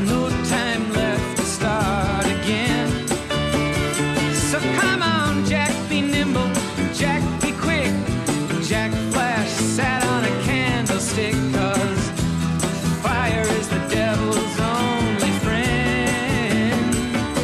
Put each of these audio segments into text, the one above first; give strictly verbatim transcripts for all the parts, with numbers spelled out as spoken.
no time left to start again. So come on, Jack, be nimble, Jack, be quick. Jack Flash sat on a candlestick, 'cause fire is the devil's only friend.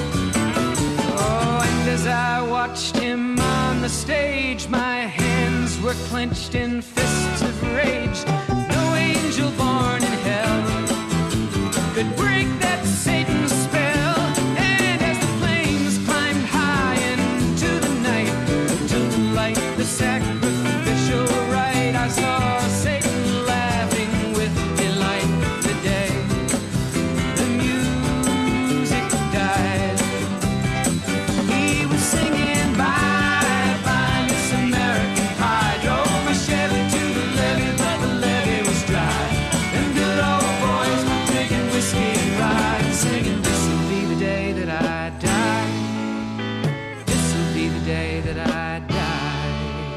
Oh, and as I watched him on the stage, my hands were clenched in fists of rage. No angel born in hell could break that Satan's spell. And as the flames climbed high into the night to light the sacrificial rite, I saw Satan laughing with delight the day the music died. He was singing bye bye Miss American Pie, drove my Chevy to the levee, but the levee was dry. Them good old boys were drinking whiskey and rye, singing, this'll be the day that I die. This'll be the day that I die.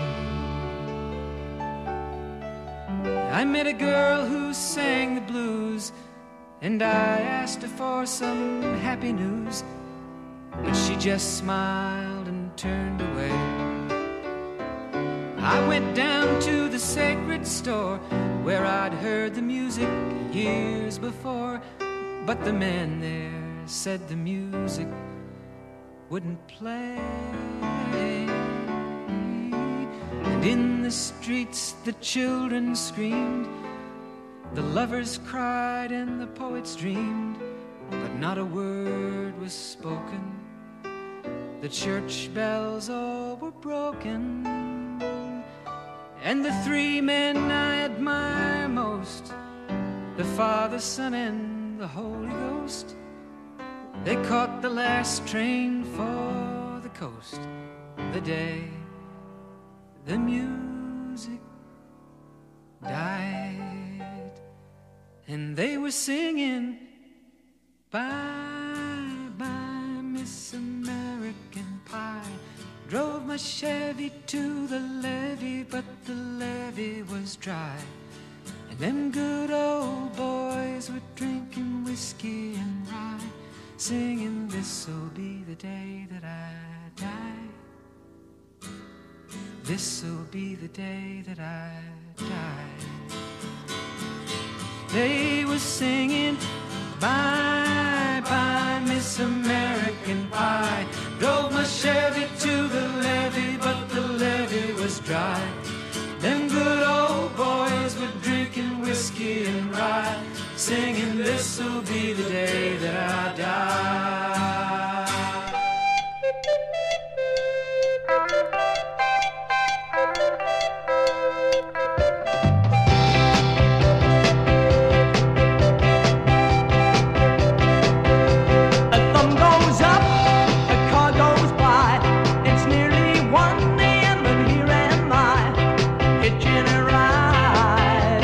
I met a girl who sang the blues, and I asked her for some happy news, but she just smiled and turned away. I went down to the sacred store where I'd heard the music years before, but the man there said the music wouldn't play. And in the streets the children screamed, the lovers cried and the poets dreamed, but not a word was spoken. The church bells all were broken, and the three men I admire most, the Father, Son, and the Holy Ghost, they caught the last train for the coast the day the music died. And they were singing bye bye Miss American Pie, drove my Chevy to the levee, but the levee was dry. And them good old boys were drinking whiskey and rye, singing, this'll be the day that I die. This'll be the day that I die. They were singing bye bye Miss American Pie, drove my Chevy to the levee, but the levee was dry. Them good old boys were drinking whiskey and rye, singing, this'll be the day that I die.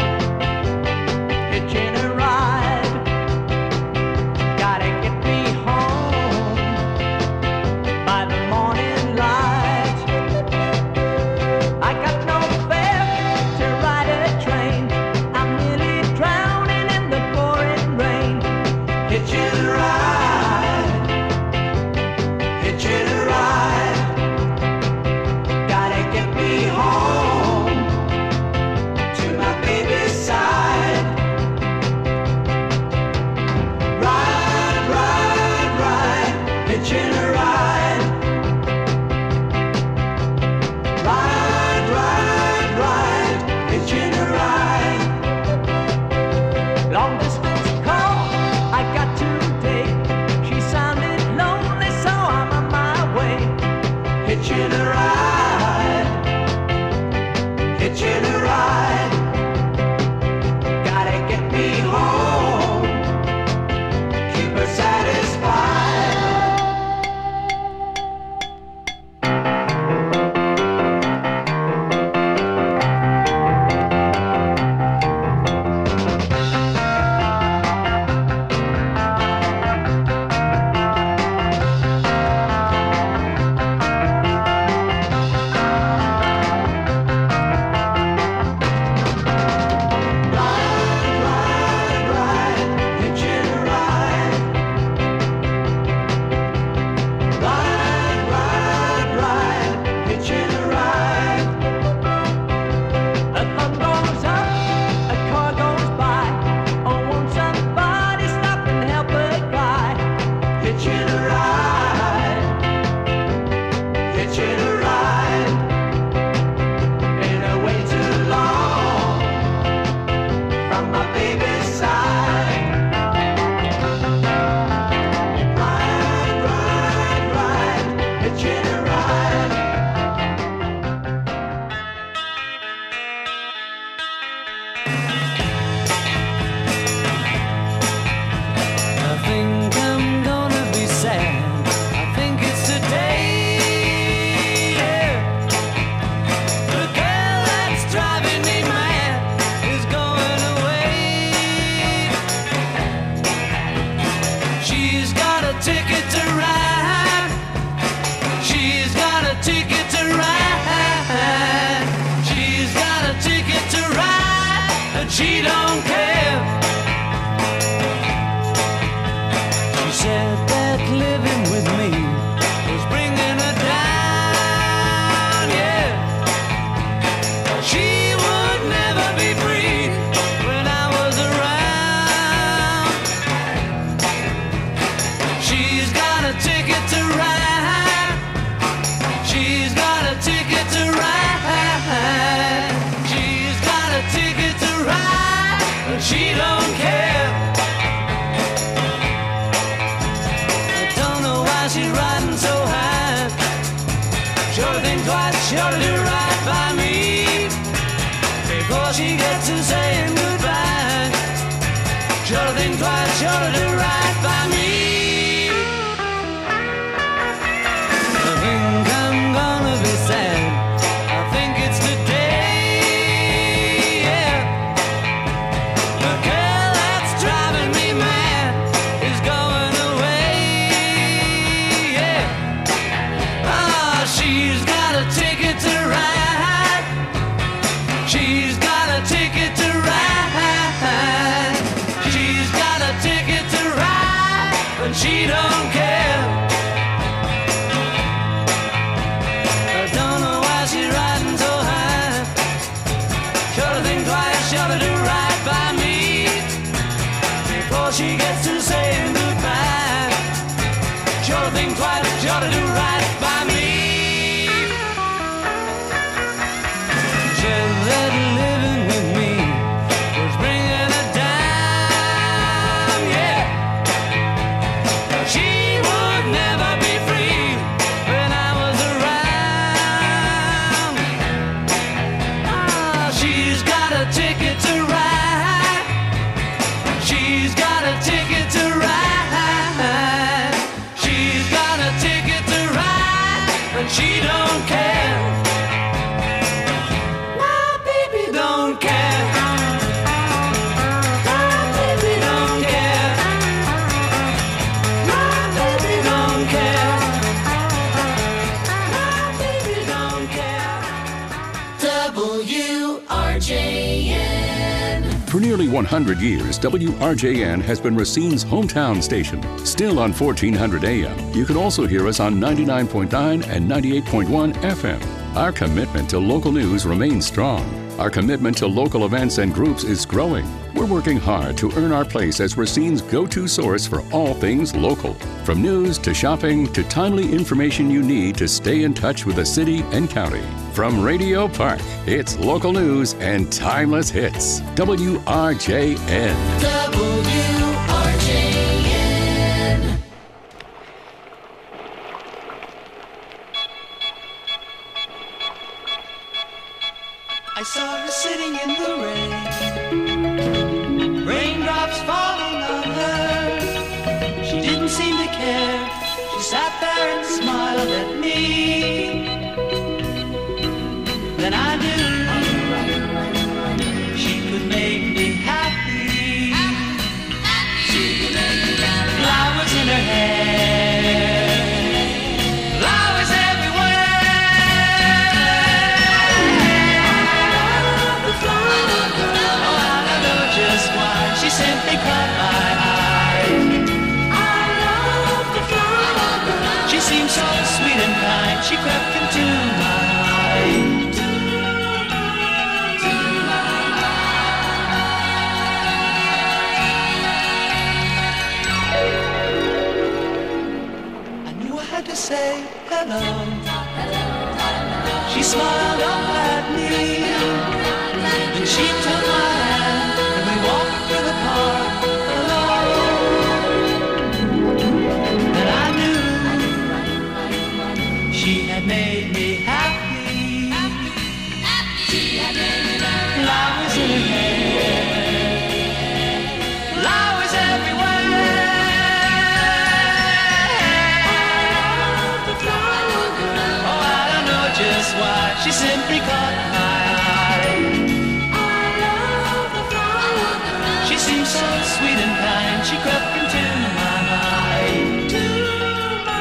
Gotta get me home. she don't care. I don't know why she's riding so high. Sure think twice, sure to do right by me before she gets to saying goodbye. Sure think twice, sure to do right by me. I think I'm gonna be sad. I think it's today, yeah. The girl that's driving me mad is going away, yeah. Ah, she's got a ticket to ride. She's got a ticket to ride. She's got a ticket to ride, but she don't care. I don't know why she's riding so high. Sure to think twice, sure to do right by me before she gets to saying goodbye. Sure to think twice, sure to do right by me. She's living with me was bringing her down, yeah. She would never be free when I was around. Ah, she's got a ticket to ride. She's got a ticket to ride. She's got a ticket to ride, but she don't care. My baby don't care. My baby don't care. My baby don't care. My baby don't care. W R J N. For nearly one hundred years, W R J N has been Racine's hometown station. Still on fourteen hundred A M. You can also hear us on ninety-nine point nine and ninety-eight point one F M. Our commitment to local news remains strong. Our commitment to local events and groups is growing. We're working hard to earn our place as Racine's go-to source for all things local. From news to shopping to timely information you need to stay in touch with the city and county. From Radio Park, it's local news and timeless hits. W R J N. W R J N. I saw her sitting in the rain, raindrops falling on her. She didn't seem to care. She sat there and smiled at me. Then I knew she could make me happy. Flowers in her hair, flowers she simply caught my eye. I love the flower girl. She seemed so sweet and kind. She crept into my mind. I knew I had to say hello. She smiled up at me. Then she took my hand. Walked through the park alone. Then I knew she had made me happy. Flowers in her hair, flowers everywhere. I love the flower girl. Oh, I don't know just why. She simply caught my eye. She seemed so sweet and kind. She crept into my mind. To my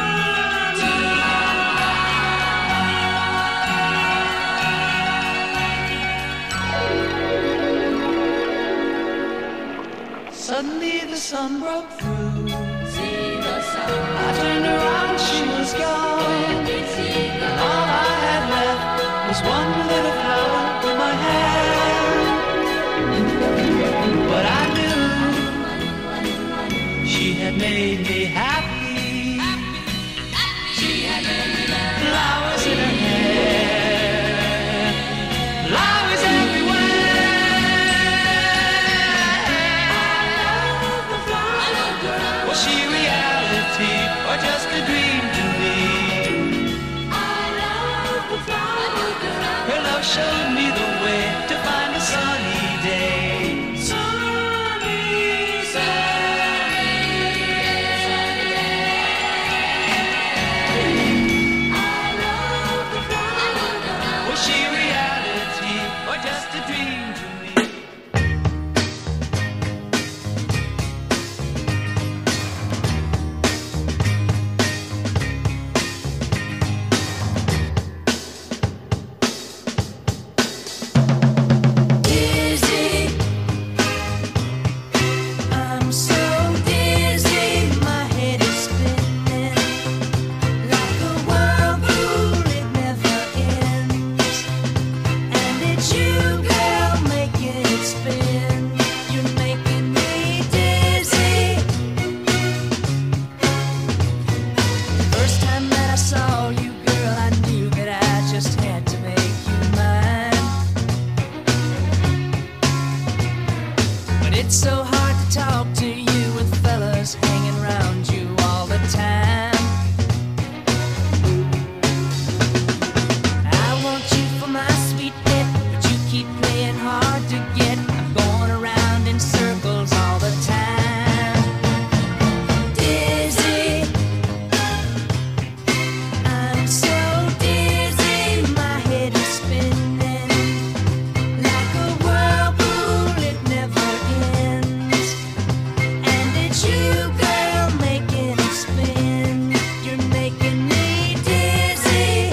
mind. Suddenly the sun broke through. I turned around, she was gone. All I had left was one little flower in my hand. But I knew she had made me happy. Flowers in her hair, flowers everywhere. showed me the way to find a sunny day. Sunny, sunny, sunny day. I love the Florida. Was she reality or just a dream to me? It's so hard to talk to you with fellas hanging around you all the time. I want you for my sweet pet, but you keep playing hard to get. I'm going around in circles all the time. Dizzy, I'm so dizzy, my head is spinning like a whirlpool, it never ends. And it's you, girl, making it spin. You're making me dizzy.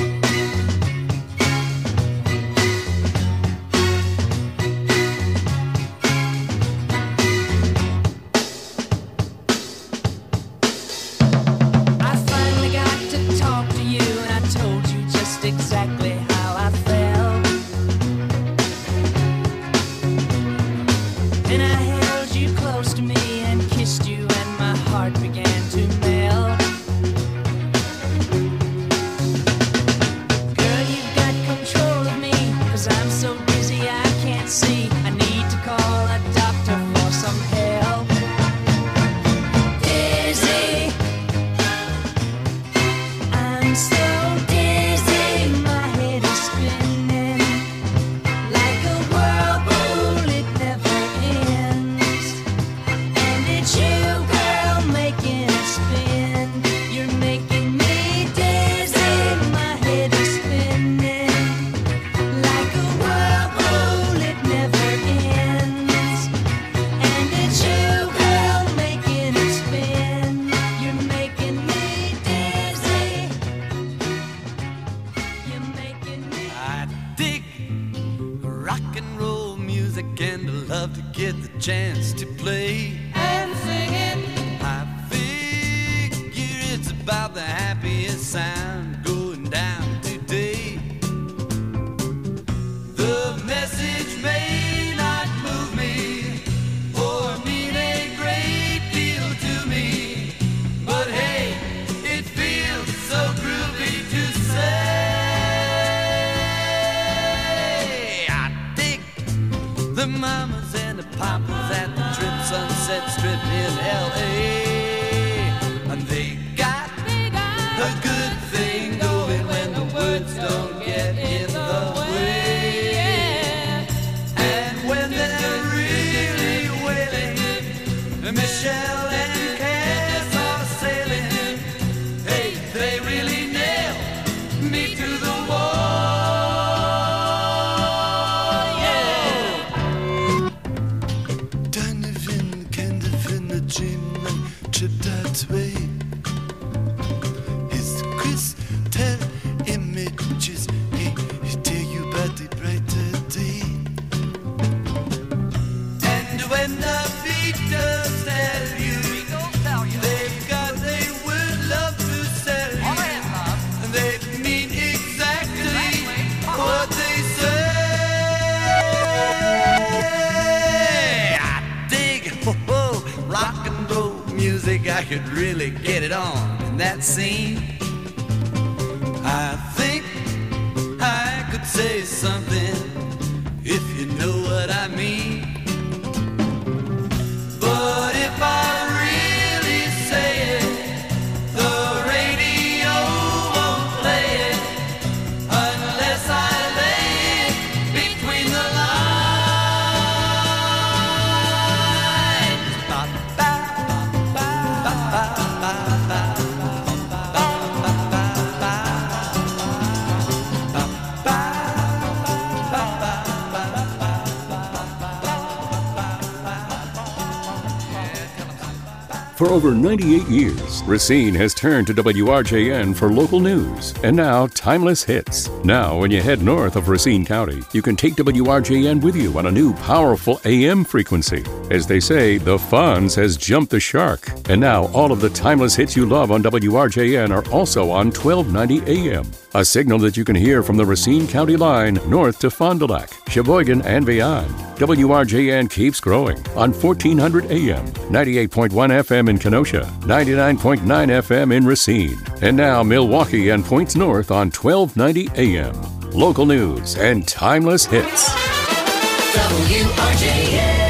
I finally got to talk to you, and I told you just exactly how I felt. Then I held you close to me and kissed you, and my heart began to melt. Girl, you've got control of me, 'cause I'm so dizzy I can't see. I need to call a doctor for some help. Dizzy, I'm so dizzy, my head is spinning like a whirlpool, it never ends. And it's you, girl, making it spin. You're making me dizzy, my head is spinning like a whirlpool, it never ends. And it's you, girl, making it spin. You're making me dizzy. You're making me. I dig rock and roll music and I love to get the chance to play And sing it. I figure it's about the happiest sound going down today. The message may not move me or mean a great deal to me, but hey, it feels so groovy to say. I dig the mamas and the papas at the Trip Sunset Strip in L A, and they got a good thing going when the words don't get in the way. And when they're really wailing, Michelle and Cass are sailing. Hey, they really nail me to the wall. Yeah. Deine Wind kennt findet Jim chipped that way. His crystal images, hey, he tell you about the brighter day. And when the Beatles tell you, they've got they would love to sell you, and they mean exactly what they say. I dig oh, rock and roll music. I could really get it on in that scene. I think I could say something if you know what I mean. But if I really say it, the radio won't play it unless I lay For over ninety-eight years, Racine has turned to W R J N for local news and now timeless hits. Now, when you head north of Racine County, you can take W R J N with you on a new powerful A M frequency. As they say, the Fonz has jumped the shark. And now all of the timeless hits you love on W R J N are also on twelve ninety A M. A signal that you can hear from the Racine County line north to Fond du Lac, Sheboygan, and beyond. W R J N keeps growing on fourteen hundred A M, ninety-eight point one F M in Kenosha, ninety-nine point nine F M in Racine, and now Milwaukee and points north on twelve ninety A M. Local news and timeless hits. W R J N.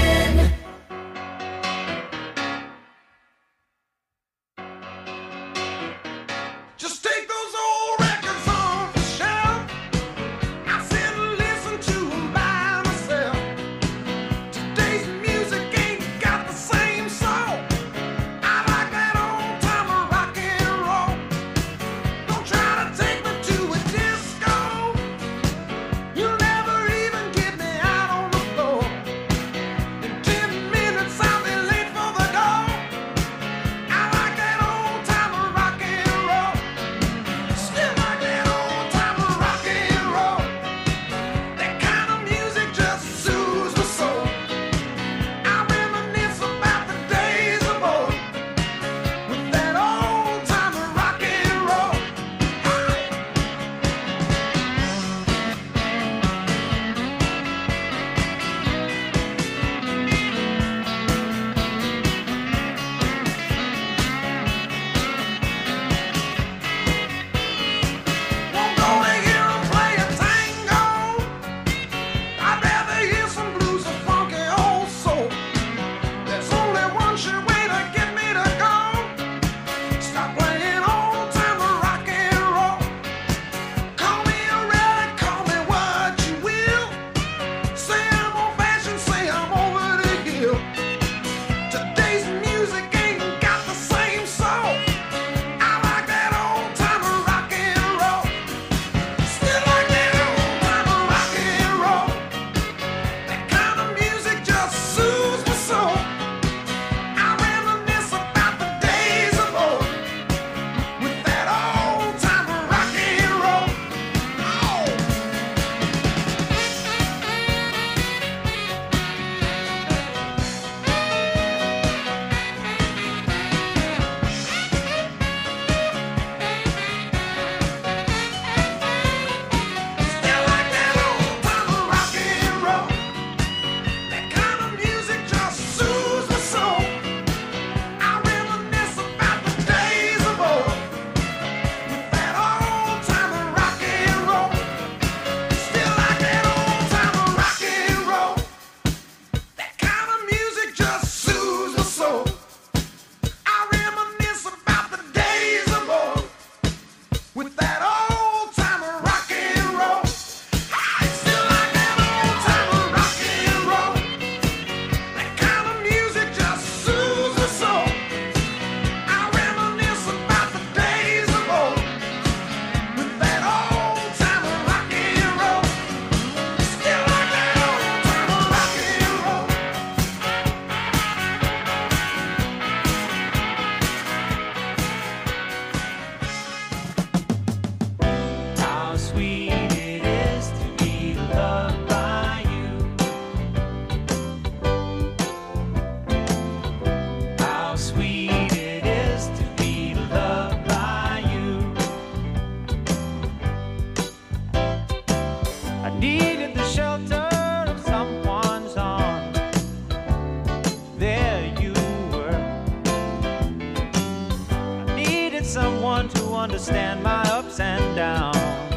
Understand my ups and downs.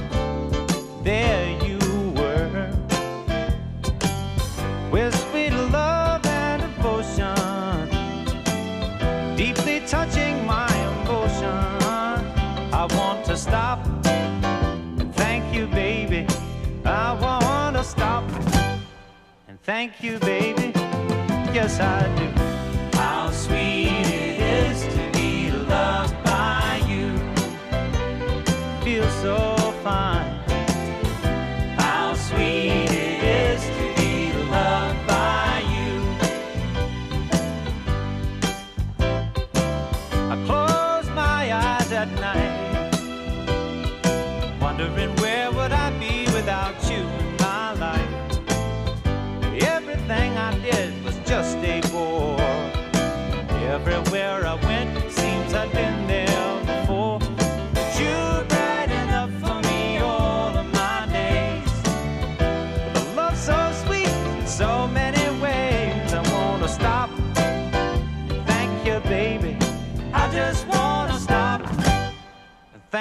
There you were, with sweet love and devotion, deeply touching my emotion. I want to stop and thank you, baby. I want to stop and thank you, baby. Yes, I do. How sweet it is to be loved by you. Feels so fine. How sweet it is to be loved by you.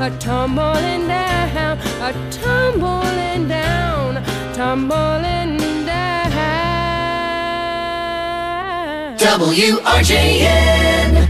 a tumbling down, a tumbling down, tumbling down. W R J N.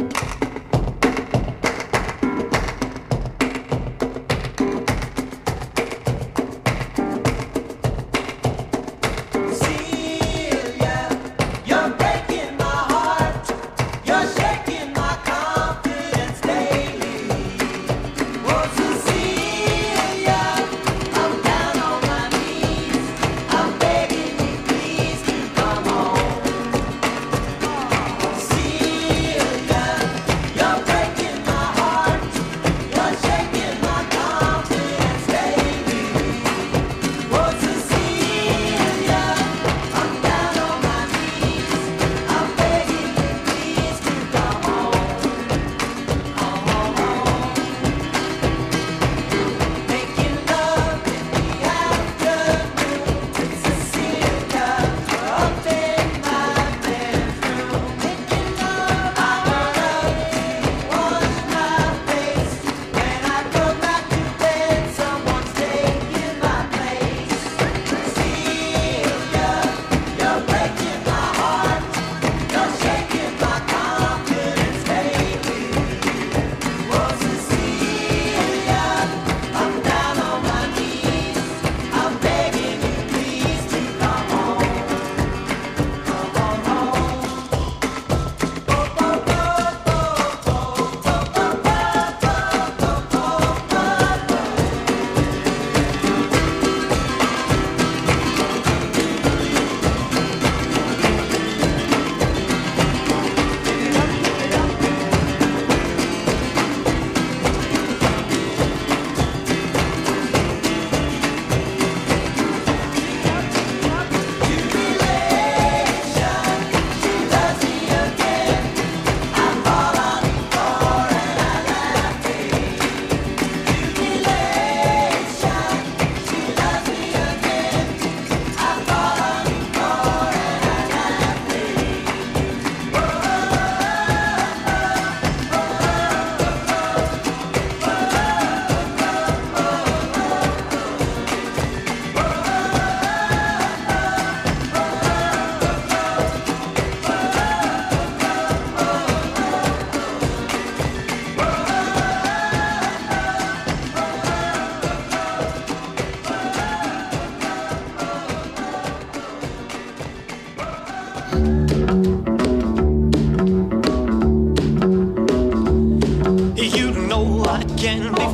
Can be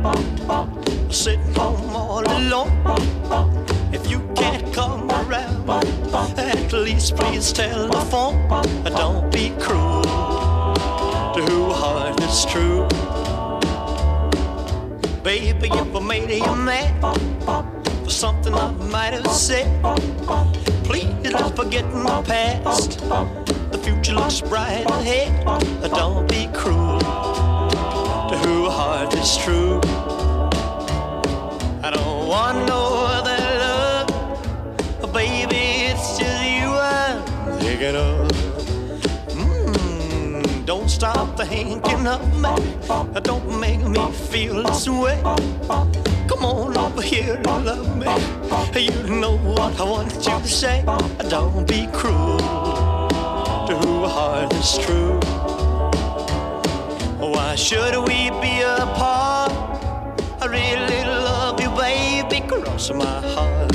found sitting home all alone. If you can't come around, at least please telephone. Don't be cruel to who heart is true. Baby, if I made you mad for something I might have said, please don't forget my past. The future looks bright ahead. Don't be cruel to who heart is true. I don't want no other love, baby, it's just you I'm thinking of. Mm, don't stop thinking of me, don't make me feel this way. Come on over here and love me, you know what I want you to say. Don't be cruel to who heart is true. Why should we be apart? I really love you, baby, cross my heart.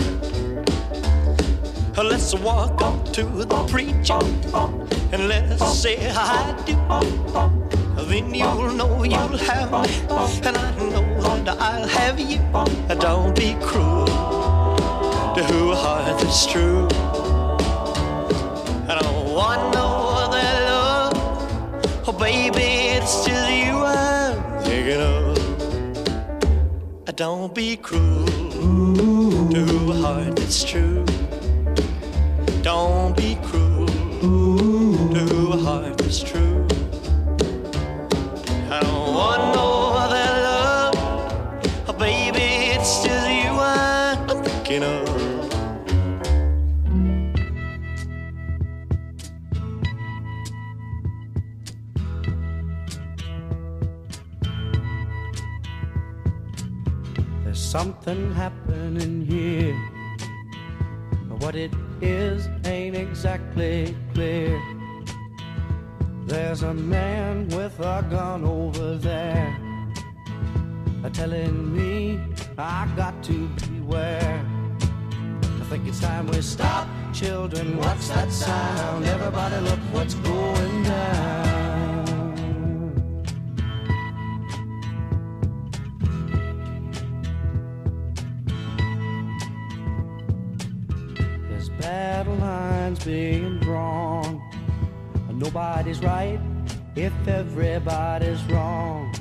Let's walk up to the preacher and let's say I do. Then you'll know you'll have me, and I know that I'll have you. Don't be cruel to who heart is true. I don't want no other love, oh baby, it's just you I'm thinking of. Don't be cruel to a heart that's true. Don't be cruel to a heart that's true. I don't want no other love, oh baby, it's just you I'm thinking of. something happening here. What it is ain't exactly clear. There's a man with a gun over there, telling me I got to beware. I think it's time we stop. Children, what's that sound? Everybody look what's going down. There's battle lines being drawn. Nobody's right if everybody's wrong.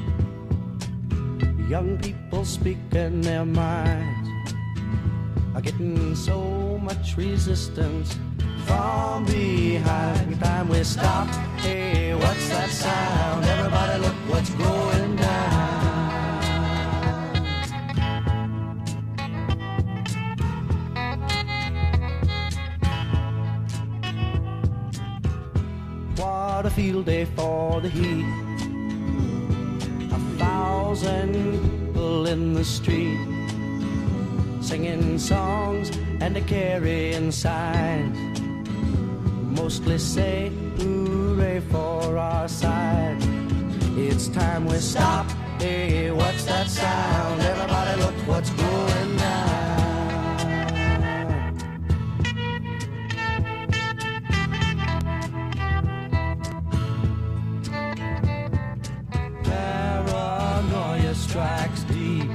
Young people speaking their minds are getting so much resistance from behind. Time we stop. Hey, what's that sound? Everybody look what's going down. What a field day for the heat. A thousand people in the street, singing songs and a carrying signs. Mostly say hooray for our side. It's time we stop. Hey, what's that sound? Everybody look what's going down. Paranoia strikes deep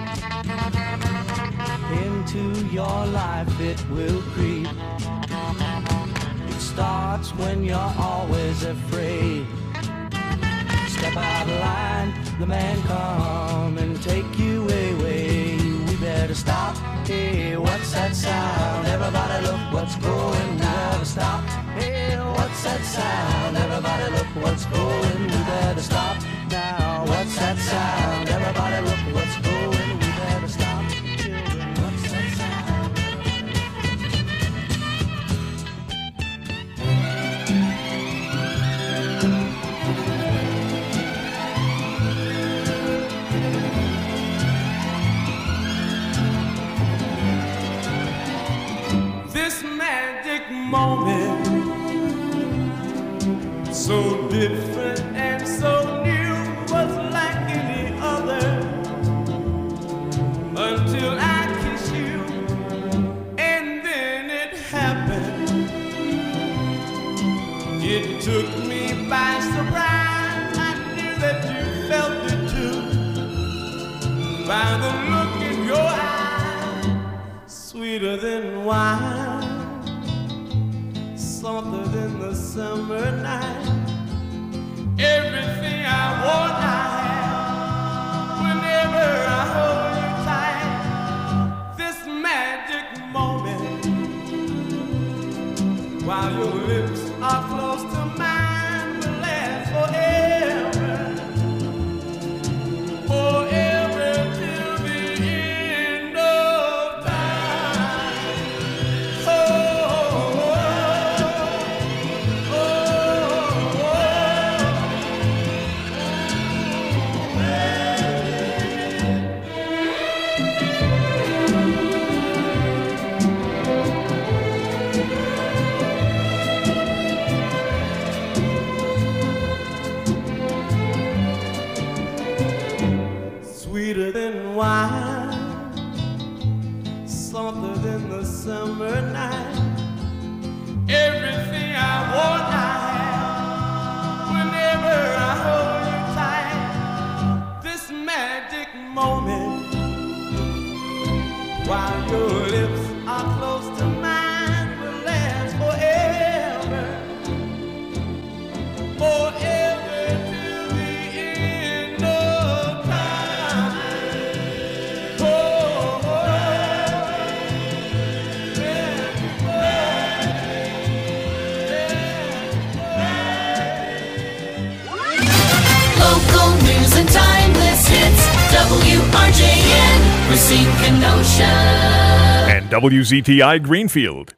into your life, it will creep. It starts when you're always afraid. Step out of line, the man come and take you away. We better stop. Hey, what's that sound? Everybody look what's going. We better stop. Hey, what's that sound? Everybody look what's going. We better stop now. What's that sound? Everybody look what's going. We better stop. Children, what's that sound? This magic moment, so different and so new, was like any other until I kissed you, and then it happened. It took me by surprise. I knew that you felt it too, by the look in your eye, sweeter than wine, softer than the summer night. Everything I want, I have. Whenever I hold you tight, this magic moment, while your lips are close to mine, will last forever, forever till the end of time. Oh, oh, oh, oh, oh. Sweeter than wine, softer than the summer night. Everything I want, I have. Whenever I hold you tight, this magic moment, while your lips are close to mine, will last forever, forever till the end of time. Oh, oh, Local news and timeless hits. W R J N, Racine Kenosha. And W Z T I Greenfield.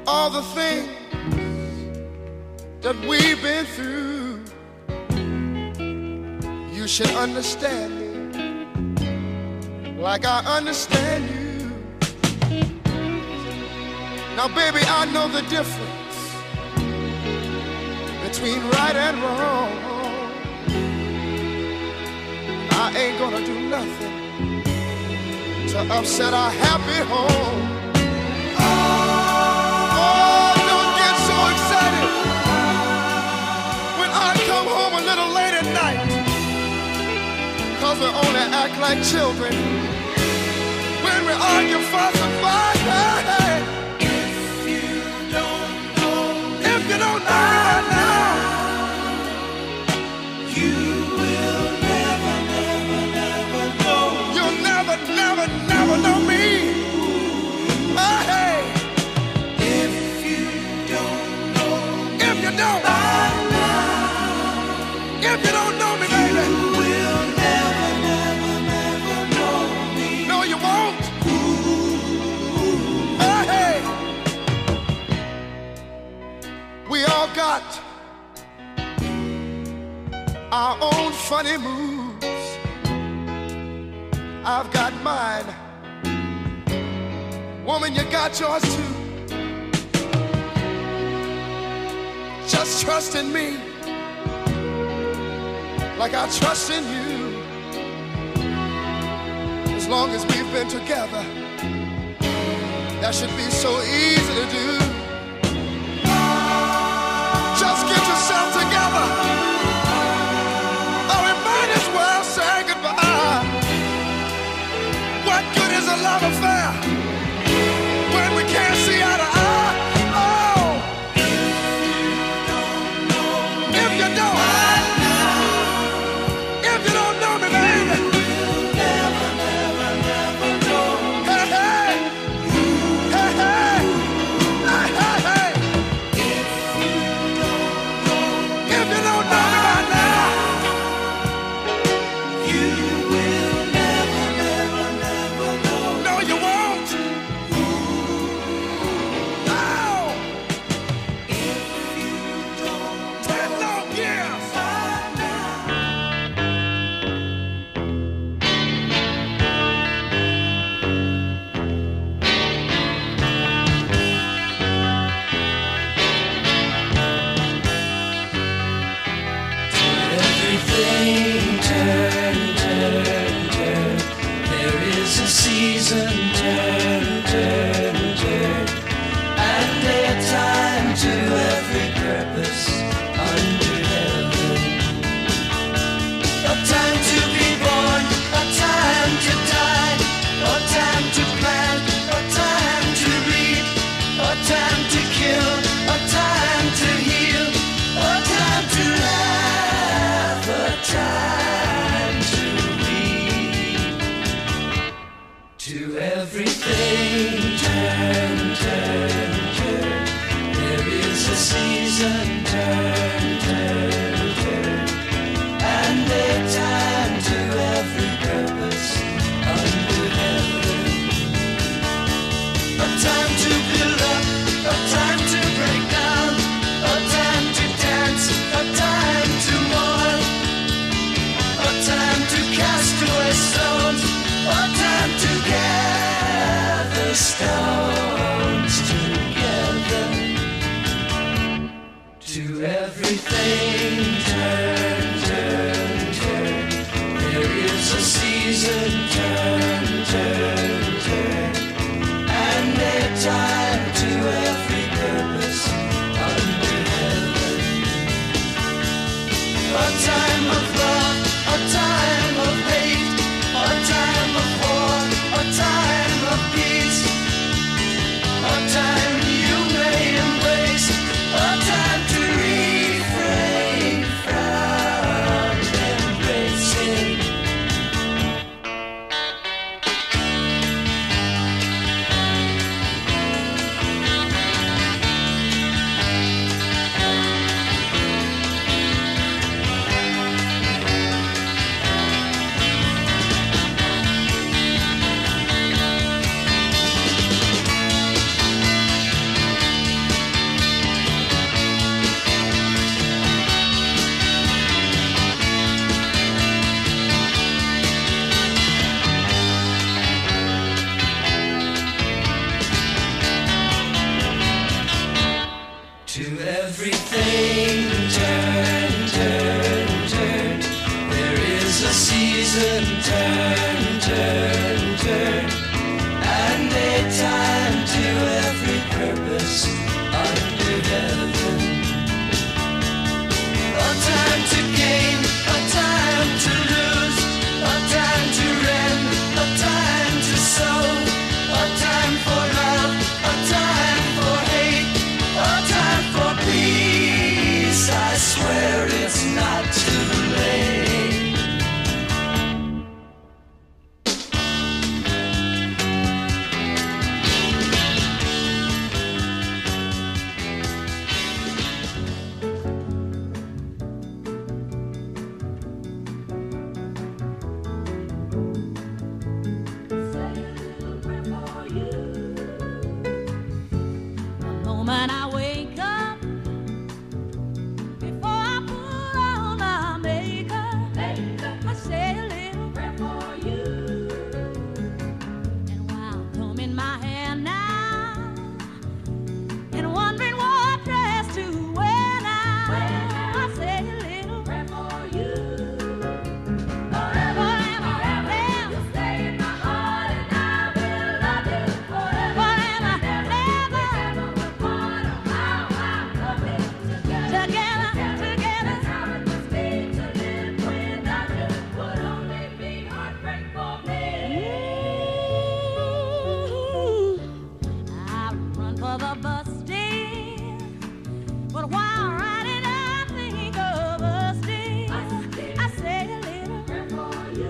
all the things that we've been through, you should understand me like I understand you. Now, baby, I know the difference between right and wrong. I ain't gonna do nothing to upset our happy home. Oh, don't get so excited when I come home a little late at night, 'cause we only act like children when we argue, fuss, and fight. Hey, hey. If you don't know, if you don't know right now, you will never, never, never know. You'll never, never, never know me. Oh, hey. If you don't know, if you don't, if you don't know me, baby, you will never, never, never know me. No, you won't. Oh, hey. We all got our own funny moves. I've got mine. Woman, you got yours too. Just trust in me like I trust in you. As long as we've been together, that should be so easy to do. Just get yourself together, or we might as well say goodbye. What good is a love affair when we can't see eye to eye? Oh, if you don't, if you don't know me, baby, you'll never, never, never know. Hey, hey, hey, hey, hey, Everything turn, turn, turn. There is a season, turn, turn, turn. And a time to every purpose under heaven. A time to gain, a time to lose, a time to rend, a time to sow, a time for love, a time for hate, a time for peace. I swear it's not too late. Moment I wake up, before I put on my makeup, I say a little prayer for you. And while combing my hair now, and wondering what dress to wear now, I say a little prayer for you. Forever, forever, you stay in my heart, and I will love you forever, forever, ever. Together, together, that's how it must be to live without you. Would only be heartbreak for me. I run for the bus stand, but while riding I think of us still. I say a little prayer for you.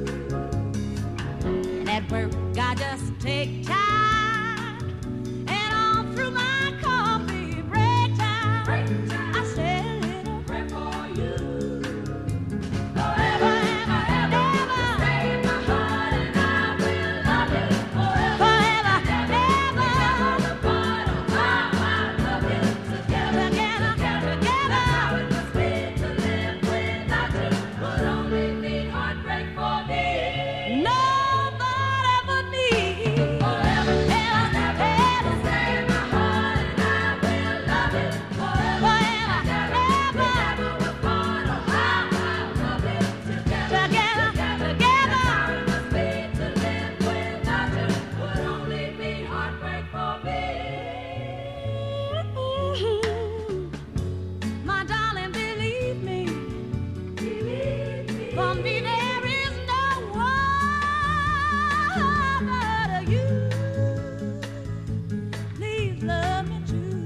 And at work I just take time, and all through my coffee break time, I say a little prayer for you. Forever, ever, ever, stay in my heart, and I will love you forever, forever, ever. Apart, oh, how I love you together, together, together. That's how it must be to live without you. Would only mean heartbreak for me. Nobody but me. Forever, ever, ever, stay in my heart, and I will love you forever, ever, ever. Apart, oh, how I love you together, together, together. That's how it must be to live without you. Would only mean heartbreak for me. My darling, believe me, believe me. For me there is no one but you. Please love me too.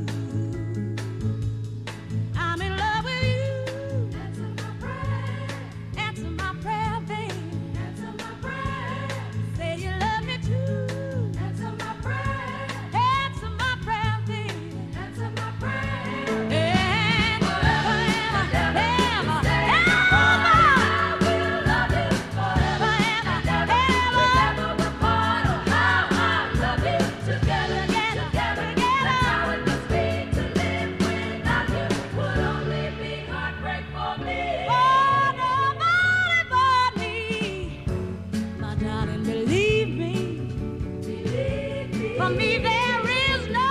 I'm in love with you. Answer my prayer, answer my prayer, baby. Answer my prayer. Say you love me too. Answer my prayer, answer my prayer, baby. Answer my prayer. And forever, ever, ever, ever, I will love you forever, ever, ever. Apart, oh, how I love you together, together, together. That's how it must be to live without you. Would only be heartbreak for me. Oh, nobody but me. My darling, believe me, believe me. For me there is no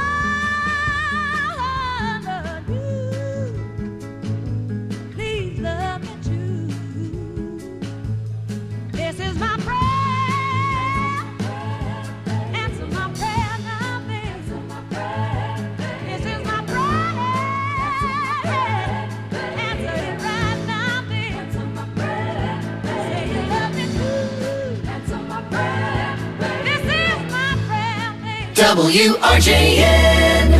one but you. Please love me too. This is my prayer. Answer my prayer now, baby. This is my prayer. Answer it right now, baby. Say you love me too. Answer my prayer. This is my prayer, baby. W R J N.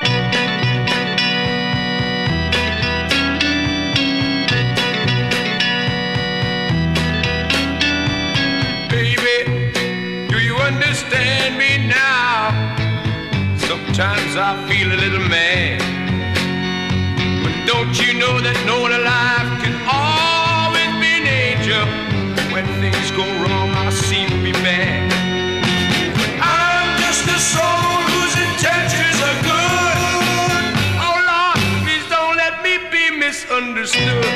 Baby, do you understand me now? Sometimes I feel a little mad, but don't you know that no one alive can always be an angel? When things go wrong, I seem to be bad. But I'm just a soul whose intentions are good. Oh Lord, please don't let me be misunderstood.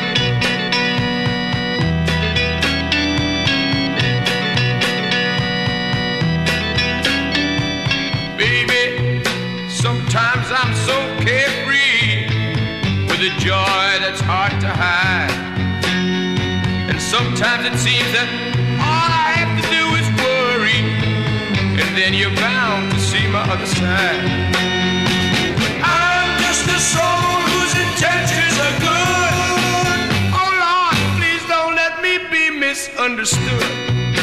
Baby, sometimes I'm so carefree. a joy that's hard to hide. And sometimes it seems that all I have to do is worry, and then you're bound to see my other side. But I'm just a soul whose intentions are good. Oh Lord, please don't let me be misunderstood.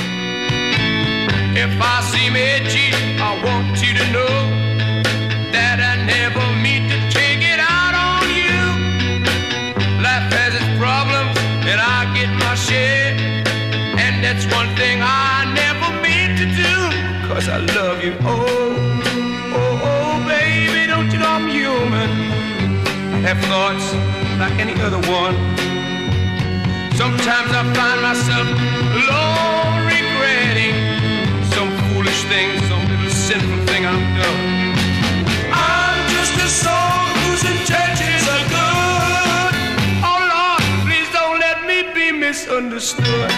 If I seem edgy, I want you to know that I never mean to take it out on you. Life has its problems, and I get my share. And that's one thing I never meant to do, 'cause I love you. Oh, oh, oh, baby, don't you know I'm human? I have thoughts like any other one. Sometimes I find myself alone regretting some foolish thing, some little sinful thing I've done. I'm just a soul whose intentions are good. Oh Lord, please don't let me be misunderstood.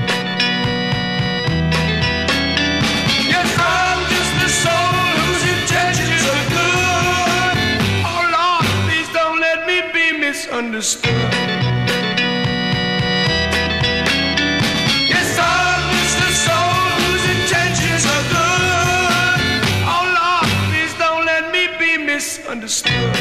Yes, I'm just a soul whose intentions are good. Oh Lord, please don't let me be misunderstood. Yes, I'm just a soul whose intentions are good. Oh Lord, please don't let me be misunderstood.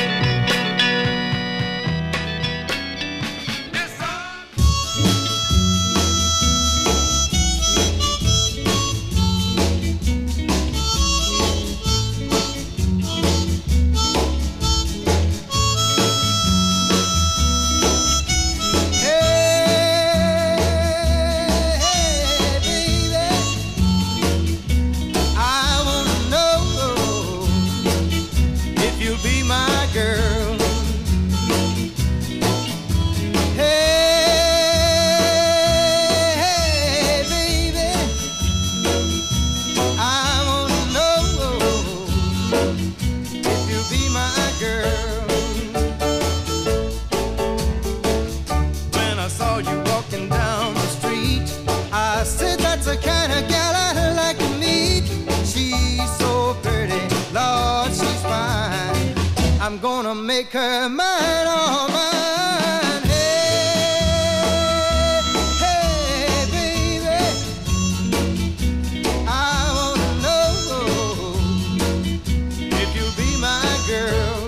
I'm gonna make her mine, all mine. Hey, hey, baby, I wanna know if you'll be my girl.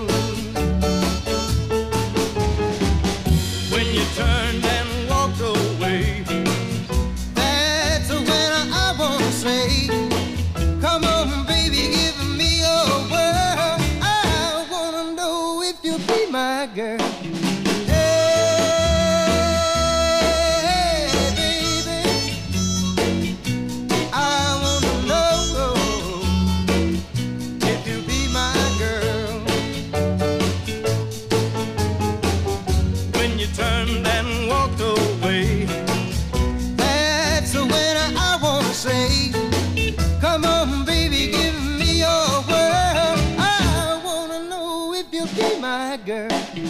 When you turned and walked away, that's when I wanna say, come on, baby, give me your word. My girl, hey, baby, I wanna know if you be my girl. When you turned and walked away, that's when I wanna say, come on, baby, give me your word. I wanna know if you be my girl.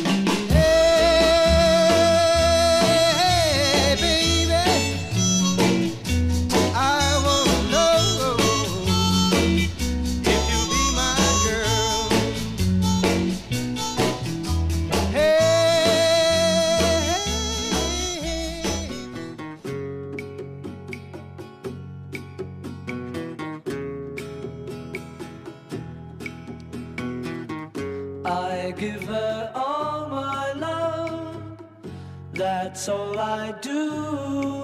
I give her all my love, that's all I do.